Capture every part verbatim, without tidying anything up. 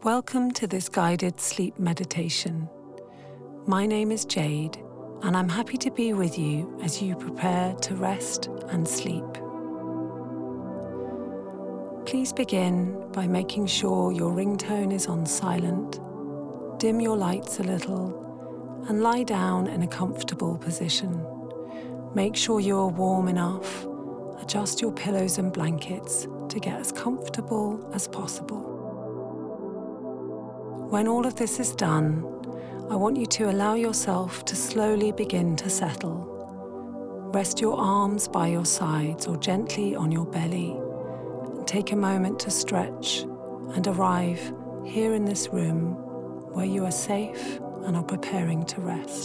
Welcome to this guided sleep meditation. My name is Jade, and I'm happy to be with you as you prepare to rest and sleep. Please begin by making sure your ringtone is on silent, dim your lights a little, and lie down in a comfortable position. Make sure you are warm enough. Adjust your pillows and blankets to get as comfortable as possible. When all of this is done, I want you to allow yourself to slowly begin to settle. Rest your arms by your sides or gently on your belly, and take a moment to stretch and arrive here in this room where you are safe and are preparing to rest.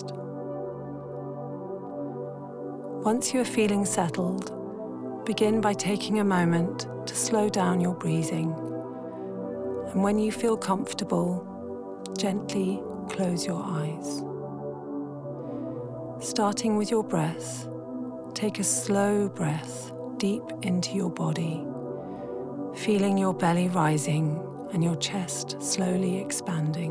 Once you are feeling settled, begin by taking a moment to slow down your breathing. And when you feel comfortable, gently close your eyes. Starting with your breath, take a slow breath deep into your body, feeling your belly rising and your chest slowly expanding.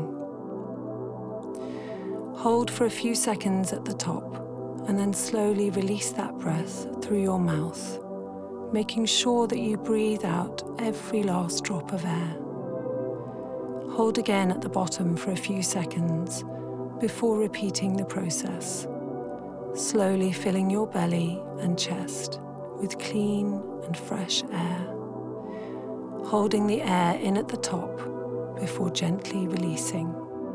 Hold for a few seconds at the top and then slowly release that breath through your mouth, making sure that you breathe out every last drop of air. Hold again at the bottom for a few seconds before repeating the process, slowly filling your belly and chest with clean and fresh air, holding the air in at the top before gently releasing.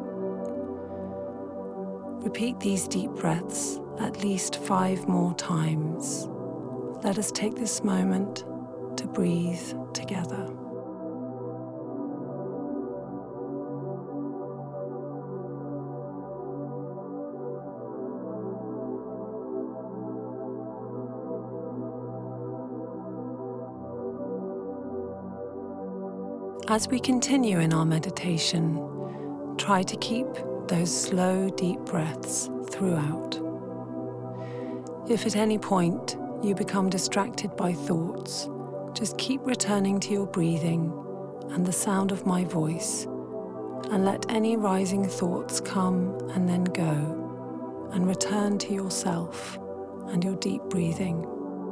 Repeat these deep breaths at least five more times. Let us take this moment to breathe together. As we continue in our meditation, try to keep those slow, deep breaths throughout. If at any point you become distracted by thoughts, just keep returning to your breathing and the sound of my voice, and let any rising thoughts come and then go, and return to yourself and your deep breathing.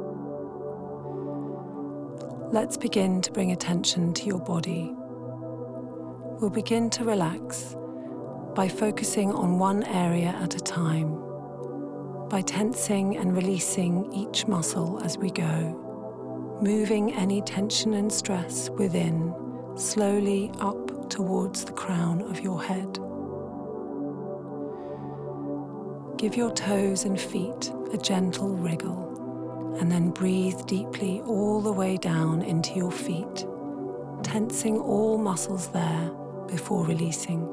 Let's begin to bring attention to your body. We'll begin to relax by focusing on one area at a time, by tensing and releasing each muscle as we go, moving any tension and stress within slowly up towards the crown of your head. Give your toes and feet a gentle wriggle, and then breathe deeply all the way down into your feet, tensing all muscles there before releasing.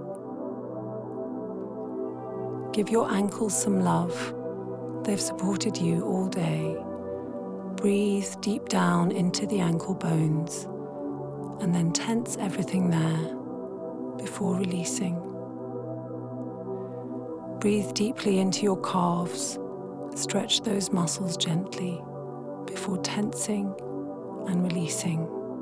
Give your ankles some love. They've supported you all day. Breathe deep down into the ankle bones, and then tense everything there before releasing. Breathe deeply into your calves. Stretch those muscles gently before tensing and releasing.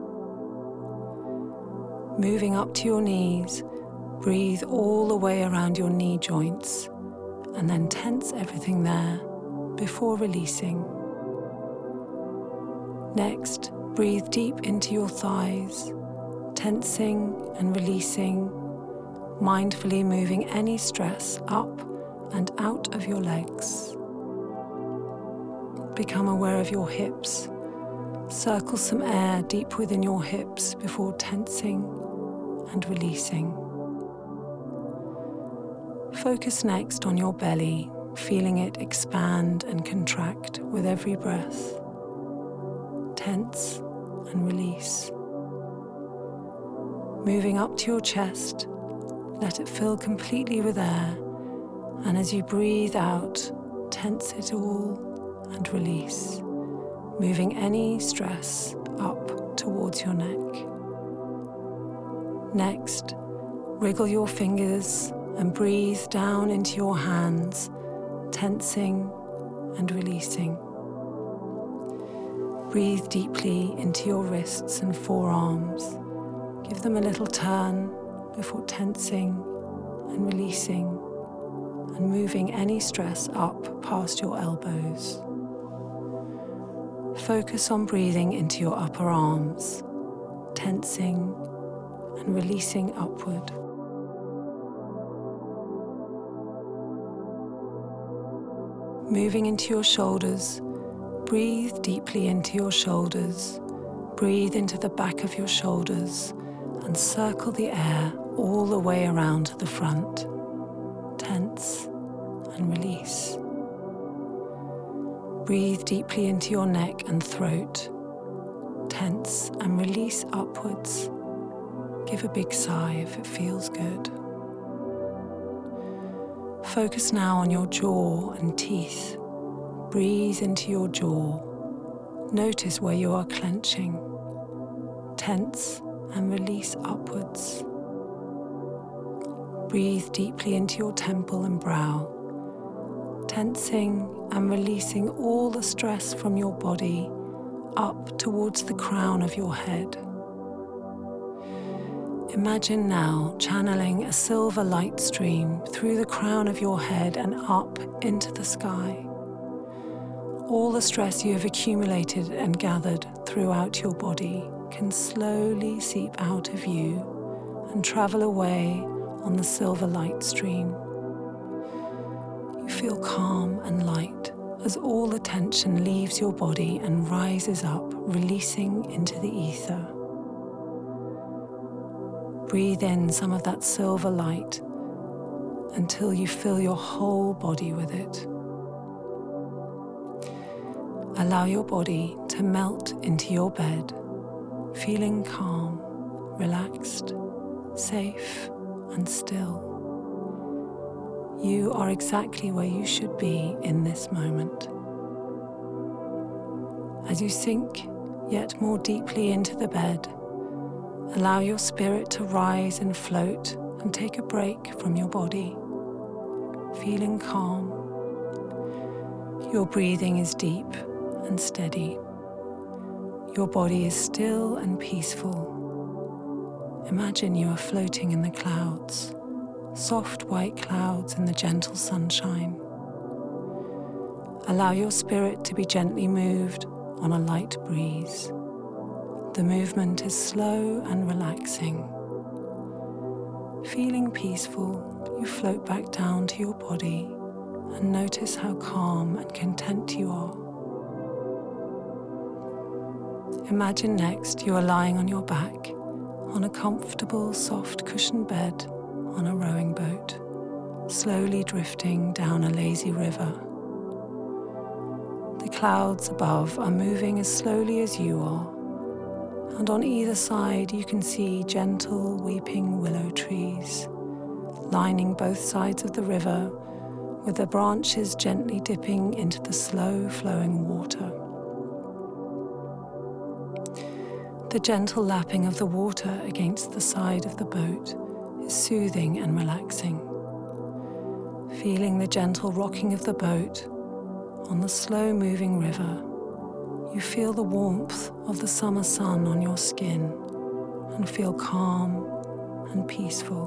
Moving up to your knees, breathe all the way around your knee joints and then tense everything there before releasing. Next, breathe deep into your thighs, tensing and releasing, mindfully moving any stress up and out of your legs. Become aware of your hips. Circle some air deep within your hips before tensing and releasing. Focus next on your belly, feeling it expand and contract with every breath. Tense and release. Moving up to your chest, let it fill completely with air, and as you breathe out, tense it all and release, moving any stress up towards your neck. Next, wriggle your fingers and breathe down into your hands, tensing and releasing. Breathe deeply into your wrists and forearms. Give them a little turn before tensing and releasing and moving any stress up past your elbows. Focus on breathing into your upper arms, tensing and releasing upward. Moving into your shoulders, breathe deeply into your shoulders. Breathe into the back of your shoulders and circle the air all the way around to the front. Tense and release. Breathe deeply into your neck and throat. Tense and release upwards. Give a big sigh if it feels good. Focus now on your jaw and teeth. Breathe into your jaw. Notice where you are clenching. Tense and release upwards. Breathe deeply into your temple and brow, tensing and releasing all the stress from your body up towards the crown of your head. Imagine now channeling a silver light stream through the crown of your head and up into the sky. All the stress you have accumulated and gathered throughout your body can slowly seep out of you and travel away on the silver light stream. You feel calm and light as all the tension leaves your body and rises up, releasing into the ether. Breathe in some of that silver light until you fill your whole body with it. Allow your body to melt into your bed, feeling calm, relaxed, safe, and still. You are exactly where you should be in this moment. As you sink yet more deeply into the bed, allow your spirit to rise and float and take a break from your body, feeling calm. Your breathing is deep and steady. Your body is still and peaceful. Imagine you are floating in the clouds, soft white clouds in the gentle sunshine. Allow your spirit to be gently moved on a light breeze. The movement is slow and relaxing. Feeling peaceful, you float back down to your body and notice how calm and content you are. Imagine next you are lying on your back on a comfortable, soft cushioned bed on a rowing boat, slowly drifting down a lazy river. The clouds above are moving as slowly as you are, and on either side you can see gentle weeping willow trees, lining both sides of the river with the branches gently dipping into the slow flowing water. The gentle lapping of the water against the side of the boat is soothing and relaxing. Feeling the gentle rocking of the boat on the slow-moving river, you feel the warmth of the summer sun on your skin and feel calm and peaceful.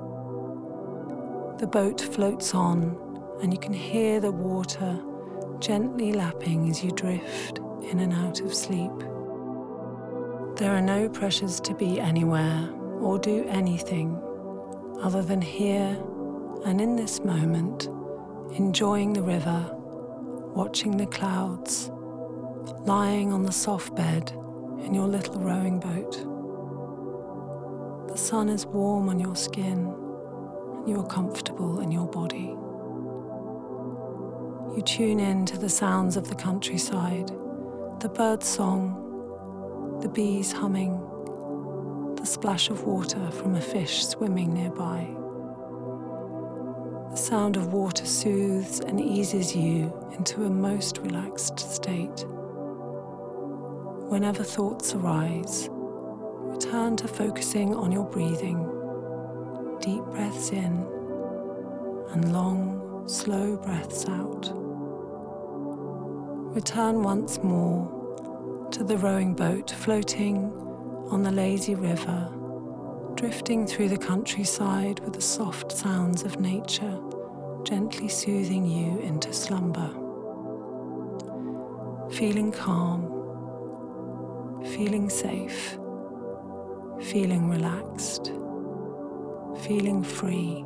The boat floats on and you can hear the water gently lapping as you drift in and out of sleep. There are no pressures to be anywhere or do anything other than here and in this moment, enjoying the river, watching the clouds, lying on the soft bed in your little rowing boat. The sun is warm on your skin and you are comfortable in your body. You tune in to the sounds of the countryside, the bird song, the bees humming, the splash of water from a fish swimming nearby. The sound of water soothes and eases you into a most relaxed state. Whenever thoughts arise, return to focusing on your breathing. Deep breaths in and long, slow breaths out. Return once more to the rowing boat floating on the lazy river, drifting through the countryside with the soft sounds of nature, gently soothing you into slumber. Feeling calm, feeling safe, feeling relaxed, feeling free.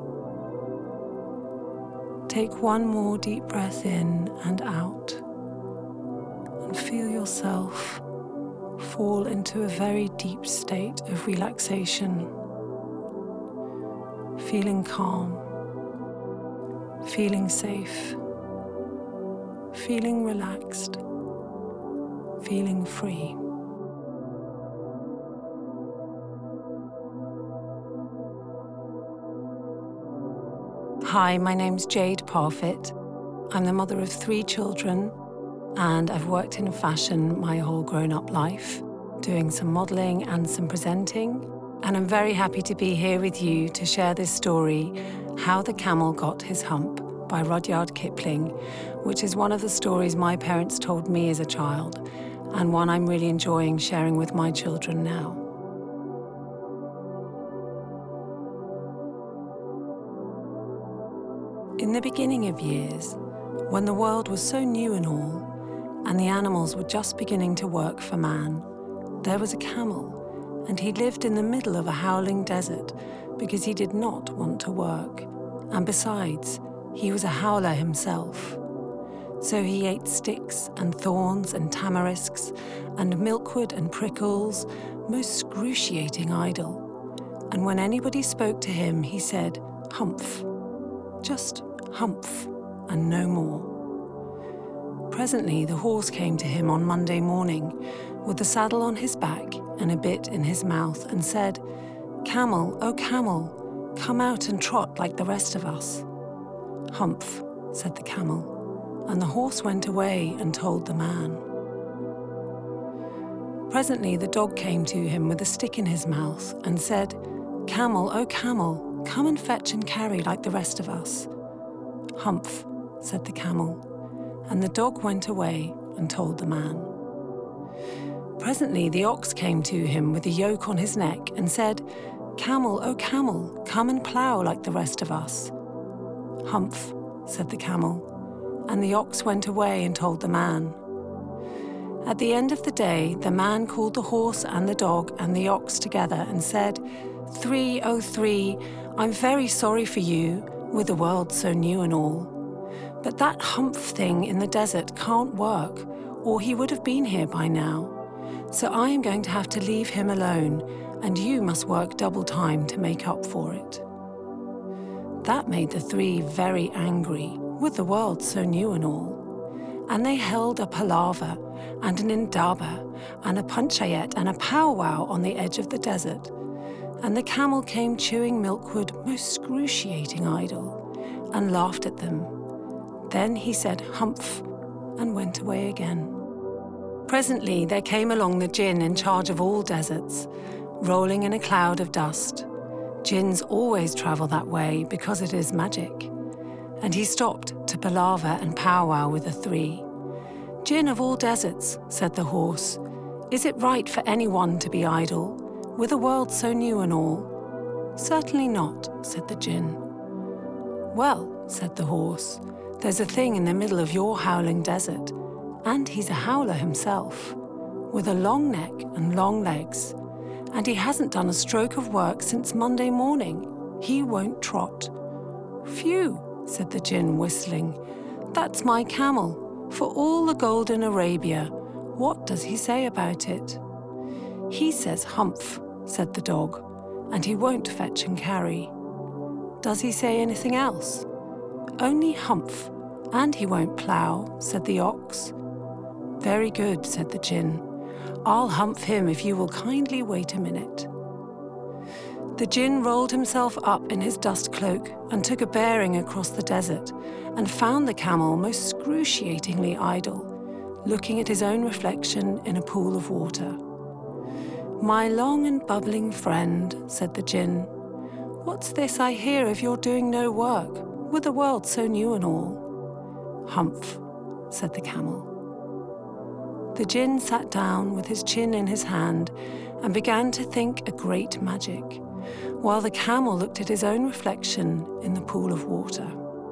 Take one more deep breath in and out, and feel yourself fall into a very deep state of relaxation, feeling calm, feeling safe, feeling relaxed, feeling free. Hi, my name's Jade Parfitt. I'm the mother of three children, and I've worked in fashion my whole grown-up life, doing some modelling and some presenting. And I'm very happy to be here with you to share this story, How the Camel Got His Hump, by Rudyard Kipling, which is one of the stories my parents told me as a child, and one I'm really enjoying sharing with my children now. In the beginning of years, when the world was so new and all, and the animals were just beginning to work for man, there was a camel, and he lived in the middle of a howling desert because he did not want to work. And besides, he was a howler himself. So he ate sticks and thorns and tamarisks and milkwood and prickles, most excruciating idle. And when anybody spoke to him, he said, "Humph," just humph, and no more. Presently, the horse came to him on Monday morning with the saddle on his back and a bit in his mouth and said, "Camel, oh camel, come out and trot like the rest of us." "Humph," said the camel, and the horse went away and told the man. Presently, the dog came to him with a stick in his mouth and said, "Camel, oh camel, come and fetch and carry like the rest of us." "Humph," said the camel, and the dog went away and told the man. Presently the ox came to him with a yoke on his neck and said, "Camel, oh camel, come and plough like the rest of us." "Humph," said the camel, and the ox went away and told the man. At the end of the day, the man called the horse and the dog and the ox together and said, "Three, oh three, I'm very sorry for you, with the world so new and all. But that humph thing in the desert can't work, or he would have been here by now. So I am going to have to leave him alone, and you must work double time to make up for it." That made the three very angry, with the world so new and all. And they held a palaver and an indaba and a panchayat and a powwow on the edge of the desert. And the camel came chewing milkwood, most excruciating idle, and laughed at them. Then he said, "Humph," and went away again. Presently there came along the Jinn in charge of all deserts, rolling in a cloud of dust. Jinns always travel that way because it is magic. And he stopped to palaver and powwow with the three. "Jinn of all deserts," said the horse, "is it right for anyone to be idle, with a world so new and all?" "Certainly not," said the Jinn. "Well," said the horse, "there's a thing in the middle of your howling desert, and he's a howler himself, with a long neck and long legs, and he hasn't done a stroke of work since Monday morning. He won't trot." "Phew," said the Jinn, whistling, "that's my camel, for all the gold in Arabia. What does he say about it?" "He says humph," said the dog, "and he won't fetch and carry." "Does he say anything else?" "Only humph, and he won't plough," said the ox. "Very good," said the Jinn. "I'll humph him if you will kindly wait a minute." The Jinn rolled himself up in his dust cloak and took a bearing across the desert and found the camel most excruciatingly idle, looking at his own reflection in a pool of water. "My long and bubbling friend," said the Jinn, "what's this I hear of your doing no work, with the world so new and all?" "Humph," said the camel. The Jinn sat down with his chin in his hand and began to think a great magic, while the camel looked at his own reflection in the pool of water.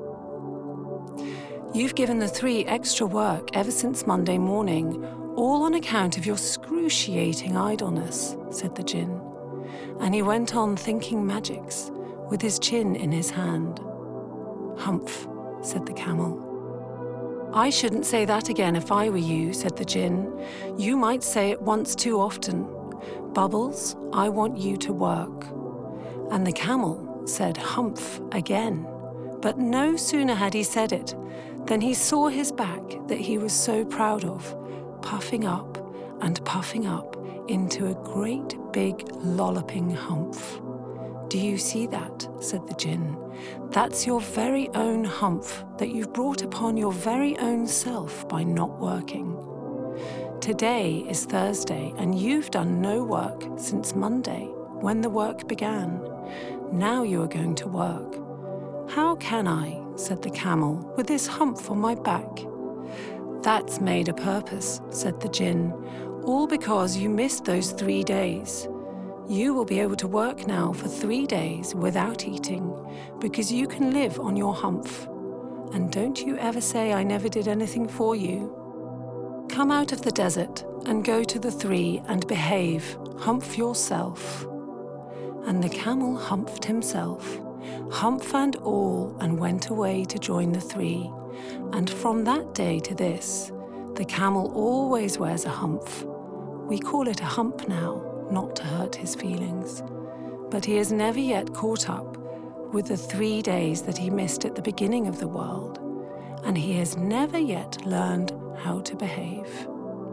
"You've given the three extra work ever since Monday morning, all on account of your excruciating idleness," said the Jinn, and he went on thinking magics with his chin in his hand. "Humph," said the camel. "I shouldn't say that again if I were you," said the Jinn. "You might say it once too often. Bubbles, I want you to work." And the camel said "humph" again, but no sooner had he said it than he saw his back that he was so proud of, puffing up and puffing up into a great big lolloping humph. "Do you see that?" said the Jinn. "That's your very own humph that you've brought upon your very own self by not working. Today is Thursday, and you've done no work since Monday, when the work began. Now you are going to work." "How can I," said the camel, "with this humph on my back?" "That's made a purpose," said the Jinn, "all because you missed those three days. You will be able to work now for three days without eating, because you can live on your humph. And don't you ever say I never did anything for you. Come out of the desert and go to the three and behave, humph yourself." And the camel humphed himself, humph and all, and went away to join the three. And from that day to this, the camel always wears a humph. We call it a hump now, not to hurt his feelings. But he has never yet caught up with the three days that he missed at the beginning of the world, and he has never yet learned how to behave.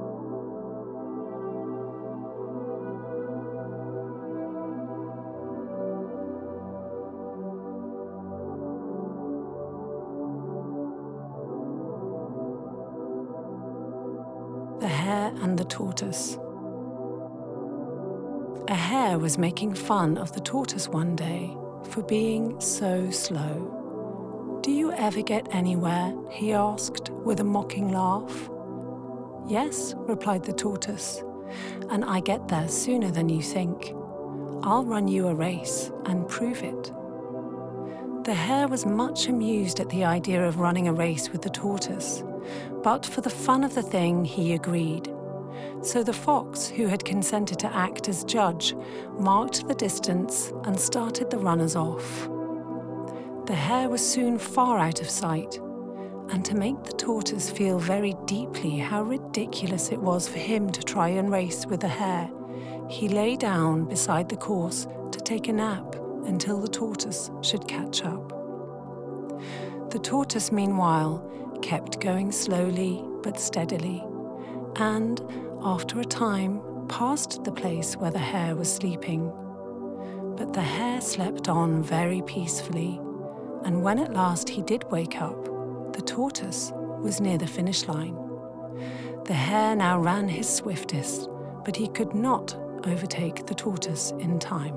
The Hare and the Tortoise. A hare was making fun of the tortoise one day for being so slow. "Do you ever get anywhere?" he asked with a mocking laugh. "Yes," replied the tortoise, "and I get there sooner than you think. I'll run you a race and prove it." The hare was much amused at the idea of running a race with the tortoise, but for the fun of the thing he agreed. So the fox, who had consented to act as judge, marked the distance and started the runners off. The hare was soon far out of sight, and to make the tortoise feel very deeply how ridiculous it was for him to try and race with the hare, he lay down beside the course to take a nap until the tortoise should catch up. The tortoise, meanwhile, kept going slowly but steadily, and, after a time, passed the place where the hare was sleeping. But the hare slept on very peacefully, and when at last he did wake up, the tortoise was near the finish line. The hare now ran his swiftest, but he could not overtake the tortoise in time.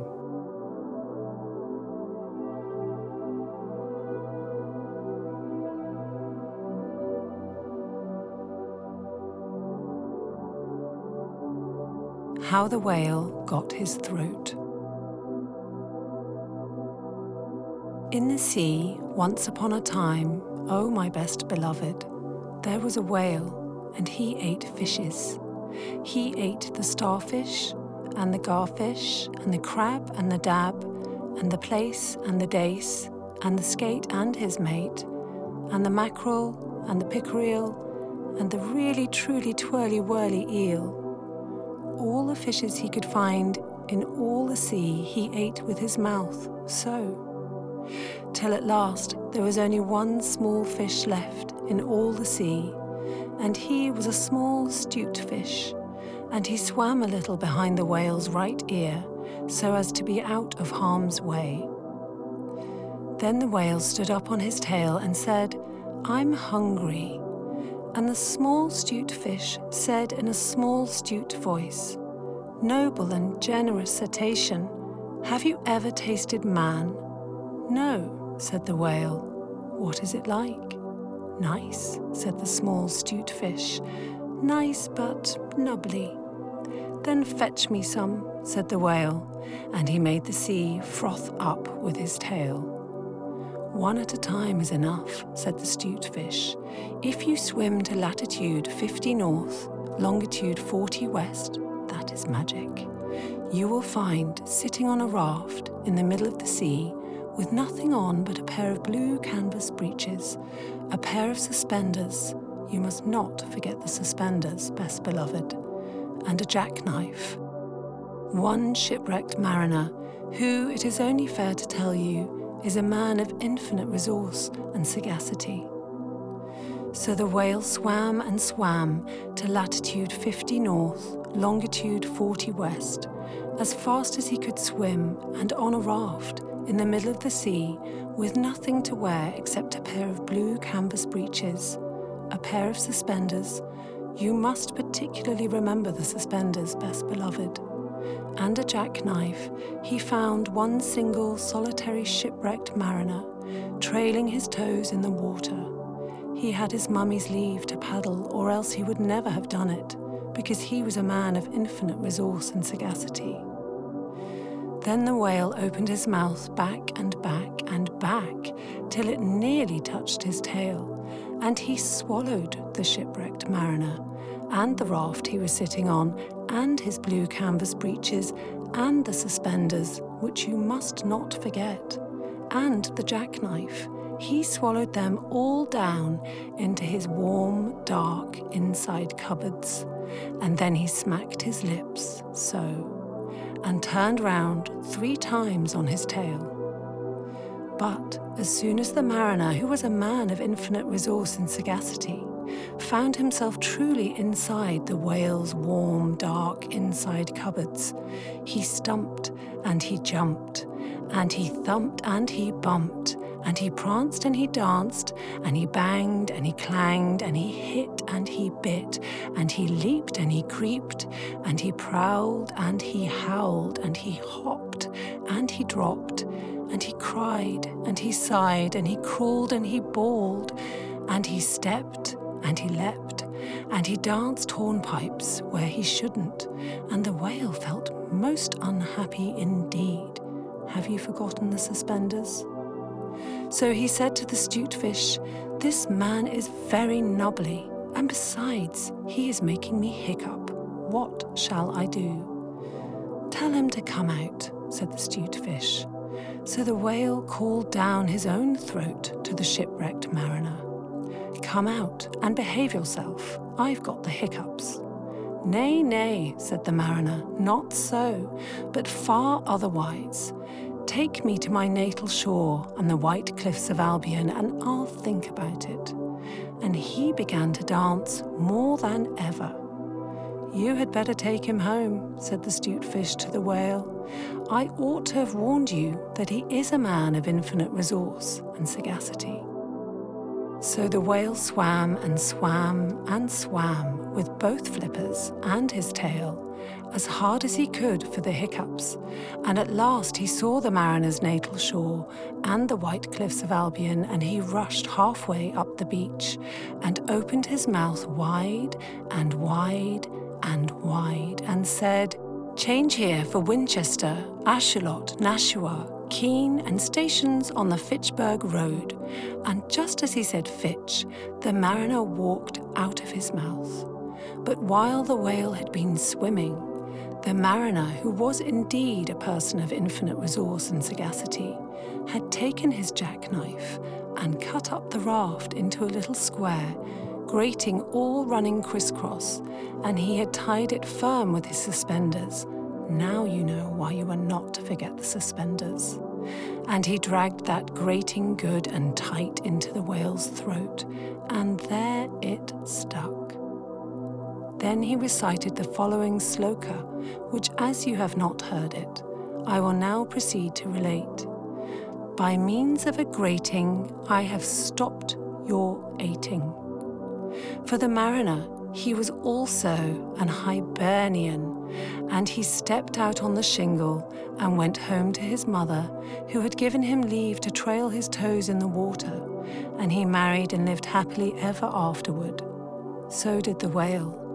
How the Whale Got His Throat. In the sea, once upon a time, oh my best beloved, there was a whale, and he ate fishes. He ate the starfish, and the garfish, and the crab, and the dab, and the plaice, and the dace, and the skate and his mate, and the mackerel, and the pickerel, and the really truly twirly whirly eel. All the fishes he could find in all the sea he ate with his mouth, so, till at last there was only one small fish left in all the sea, and he was a small astute fish, and he swam a little behind the whale's right ear, so as to be out of harm's way. Then the whale stood up on his tail and said, "I'm hungry." And the small astute fish said in a small astute voice, "Noble and generous cetacean, have you ever tasted man?" "No," said the whale. "What is it like?" "Nice," said the small astute fish. "Nice but nubbly. "Then fetch me some," said the whale, and he made the sea froth up with his tail. "One at a time is enough," said the 'stute fish. "If you swim to latitude fifty north, longitude forty west, that is magic, you will find, sitting on a raft in the middle of the sea, with nothing on but a pair of blue canvas breeches, a pair of suspenders, you must not forget the suspenders, best beloved, and a jackknife. One shipwrecked mariner, who, it is only fair to tell you, is a man of infinite resource and sagacity." So the whale swam and swam to latitude fifty north, longitude forty west, as fast as he could swim, and on a raft in the middle of the sea, with nothing to wear except a pair of blue canvas breeches, a pair of suspenders, you must particularly remember the suspenders, best beloved, and a jackknife, he found one single solitary shipwrecked mariner, trailing his toes in the water. He had his mummy's leave to paddle, or else he would never have done it, because he was a man of infinite resource and sagacity. Then the whale opened his mouth back and back and back, till it nearly touched his tail, and he swallowed the shipwrecked mariner, and the raft he was sitting on, and his blue canvas breeches, and the suspenders, which you must not forget, and the jackknife. He swallowed them all down into his warm, dark inside cupboards, and then he smacked his lips, so, and turned round three times on his tail. But as soon as the mariner, who was a man of infinite resource and sagacity, found himself truly inside the whale's warm, dark inside cupboards, he stumped and he jumped, and he thumped and he bumped, and he pranced and he danced, and he banged and he clanged, and he hit and he bit, and he leaped and he creeped, and he prowled and he howled, and he hopped and he dropped, and he cried and he sighed, and he crawled and he bawled, and he stepped and he leapt, and he danced hornpipes where he shouldn't, and the whale felt most unhappy indeed. Have you forgotten the suspenders? So he said to the 'stute fish, "This man is very nubbly, and besides, he is making me hiccup. What shall I do?" "Tell him to come out," said the 'stute fish. So the whale called down his own throat to the shipwrecked mariner. "Come out and behave yourself. I've got the hiccups." "Nay, nay," said the mariner, "not so, but far otherwise. Take me to my natal shore and the white cliffs of Albion, and I'll think about it." And he began to dance more than ever. "You had better take him home," said the 'stute fish to the whale. "I ought to have warned you that he is a man of infinite resource and sagacity." So the whale swam and swam and swam with both flippers and his tail, as hard as he could for the hiccups, and at last he saw the mariner's natal shore and the white cliffs of Albion, and he rushed halfway up the beach and opened his mouth wide and wide and wide and said, "Change here for Winchester, Ashuelot, Nashua, Keene, and stations on the Fitchburg Road." And just as he said Fitch, the mariner walked out of his mouth. But while the whale had been swimming, the mariner, who was indeed a person of infinite resource and sagacity, had taken his jackknife and cut up the raft into a little square, grating all running crisscross, and he had tied it firm with his suspenders. Now you know why you are not to forget the suspenders. And he dragged that grating good and tight into the whale's throat, and there it stuck. Then he recited the following sloka, which, as you have not heard it, I will now proceed to relate. "By means of a grating, I have stopped your eating." For the mariner, he was also an Hibernian, and he stepped out on the shingle and went home to his mother, who had given him leave to trail his toes in the water, and he married and lived happily ever afterward. So did the whale.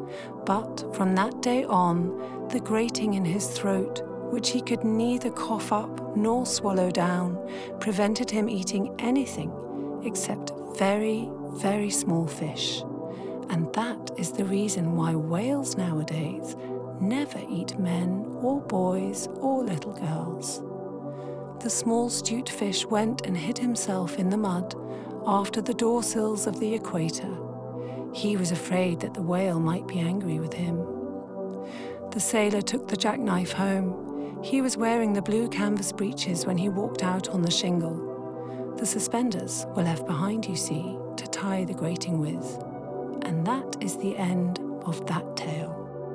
But from that day on, the grating in his throat, which he could neither cough up nor swallow down, prevented him eating anything except very, very small fish. And that is the reason why whales nowadays never eat men or boys or little girls. The small 'stute fish went and hid himself in the mud after the doorsills of the equator. He was afraid that the whale might be angry with him. The sailor took the jackknife home. He was wearing the blue canvas breeches when he walked out on the shingle. The suspenders were left behind, you see, to tie the grating with. And that is the end of that tale.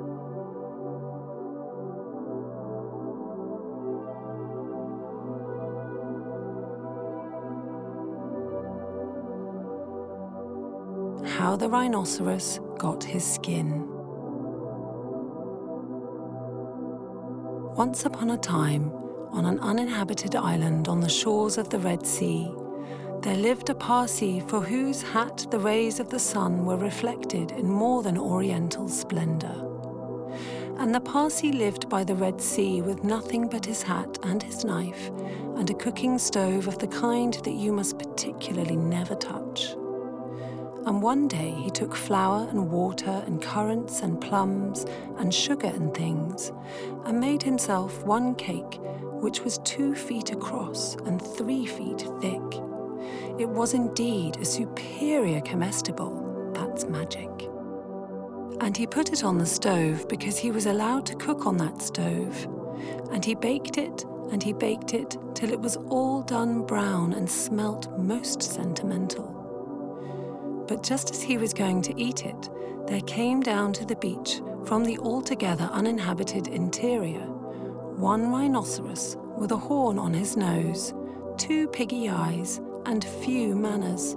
How the rhinoceros got his skin. Once upon a time, on an uninhabited island on the shores of the Red Sea, there lived a Parsi for whose hat the rays of the sun were reflected in more than oriental splendor. And the Parsi lived by the Red Sea with nothing but his hat and his knife and a cooking stove of the kind that you must particularly never touch. And one day he took flour and water and currants and plums and sugar and things and made himself one cake which was two feet across and three feet thick. It was indeed a superior comestible, that's magic. And he put it on the stove because he was allowed to cook on that stove. And he baked it and he baked it till it was all done brown and smelt most sentimental. But just as he was going to eat it, there came down to the beach from the altogether uninhabited interior one rhinoceros with a horn on his nose, two piggy eyes, and few manners.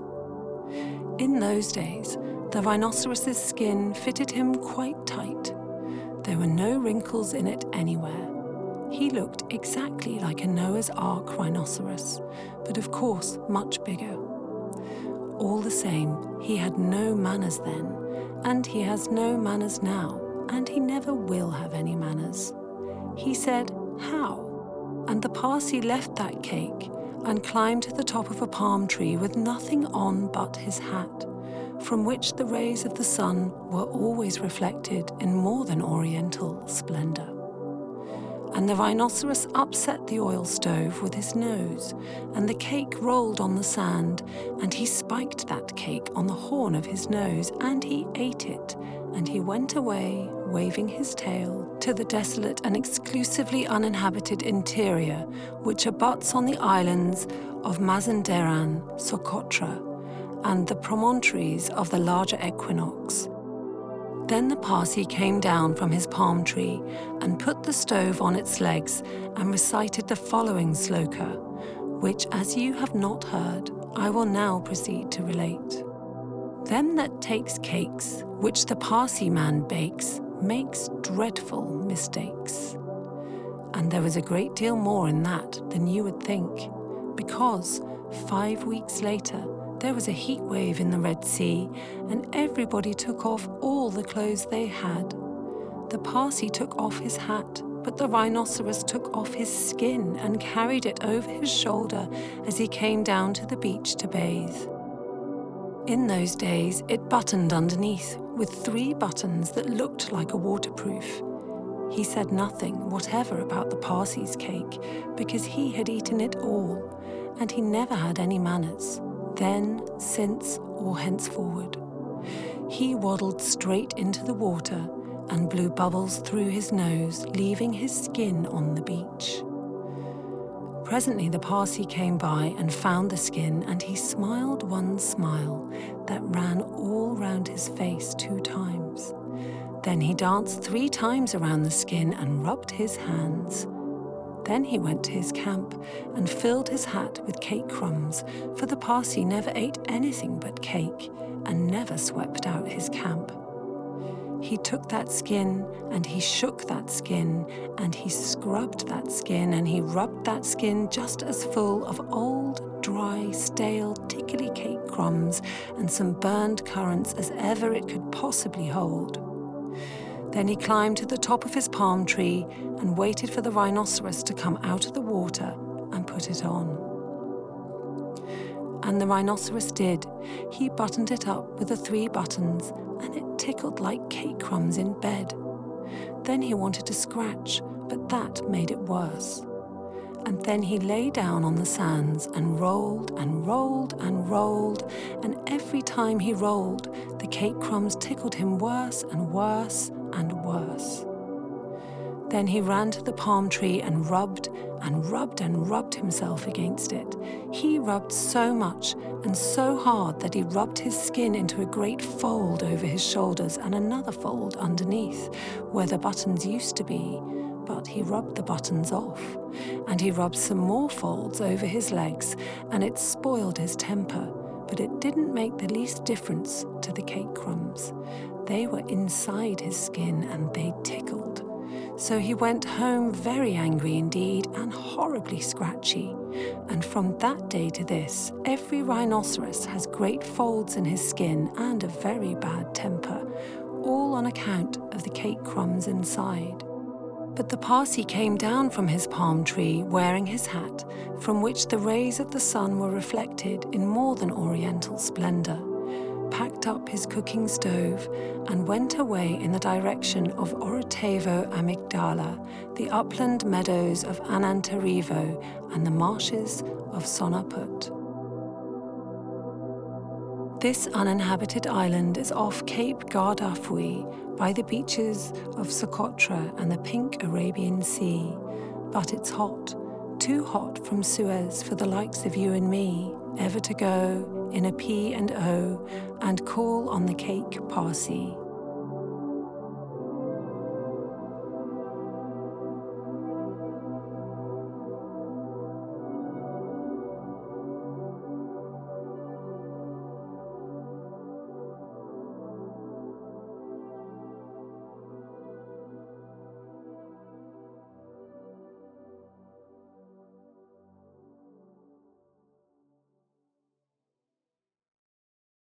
In those days, the rhinoceros's skin fitted him quite tight. There were no wrinkles in it anywhere. He looked exactly like a Noah's Ark rhinoceros, but of course much bigger. All the same, he had no manners then, and he has no manners now, and he never will have any manners. He said, "How?" And the Parsi left that cake and climbed to the top of a palm tree with nothing on but his hat, from which the rays of the sun were always reflected in more than oriental splendor. And the rhinoceros upset the oil stove with his nose, and the cake rolled on the sand, and he spiked that cake on the horn of his nose, and he ate it, and he went away, waving his tail, to the desolate and exclusively uninhabited interior, which abuts on the islands of Mazanderan, Socotra, and the promontories of the larger equinox. Then the Parsi came down from his palm tree and put the stove on its legs and recited the following sloka, which, as you have not heard, I will now proceed to relate. Them that takes cakes, which the Parsi man bakes, makes dreadful mistakes. And there is a great deal more in that than you would think, because five weeks later, there was a heat wave in the Red Sea, and everybody took off all the clothes they had. The Parsi took off his hat, but the rhinoceros took off his skin and carried it over his shoulder as he came down to the beach to bathe. In those days, it buttoned underneath with three buttons that looked like a waterproof. He said nothing whatever about the Parsi's cake because he had eaten it all, and he never had any manners. Then, since, or henceforward. He waddled straight into the water and blew bubbles through his nose, leaving his skin on the beach. Presently the Parsi came by and found the skin, and he smiled one smile that ran all round his face two times. Then he danced three times around the skin and rubbed his hands. Then he went to his camp and filled his hat with cake crumbs, for the Parsi never ate anything but cake and never swept out his camp. He took that skin and he shook that skin and he scrubbed that skin and he rubbed that skin just as full of old, dry, stale, tickly cake crumbs and some burned currants as ever it could possibly hold. Then he climbed to the top of his palm tree and waited for the rhinoceros to come out of the water and put it on. And the rhinoceros did. He buttoned it up with the three buttons, and it tickled like cake crumbs in bed. Then he wanted to scratch, but that made it worse. And then he lay down on the sands and rolled and rolled and rolled, and every time he rolled, the cake crumbs tickled him worse and worse and worse. Then he ran to the palm tree and rubbed and rubbed and rubbed himself against it. He rubbed so much and so hard that he rubbed his skin into a great fold over his shoulders and another fold underneath, where the buttons used to be, but he rubbed the buttons off. And he rubbed some more folds over his legs, and it spoiled his temper, but it didn't make the least difference to the cake crumbs. They were inside his skin and they tickled. So he went home very angry indeed and horribly scratchy. And from that day to this, every rhinoceros has great folds in his skin and a very bad temper, all on account of the cake crumbs inside. But the Parsi came down from his palm tree wearing his hat, from which the rays of the sun were reflected in more than oriental splendor, packed up his cooking stove, and went away in the direction of Orotavo Amygdala, the upland meadows of Anantarivo, and the marshes of Sonaput. This uninhabited island is off Cape Guardafui, by the beaches of Socotra and the pink Arabian Sea. But it's hot, too hot from Suez for the likes of you and me, ever to go in a P and O and call on the cake Parsi.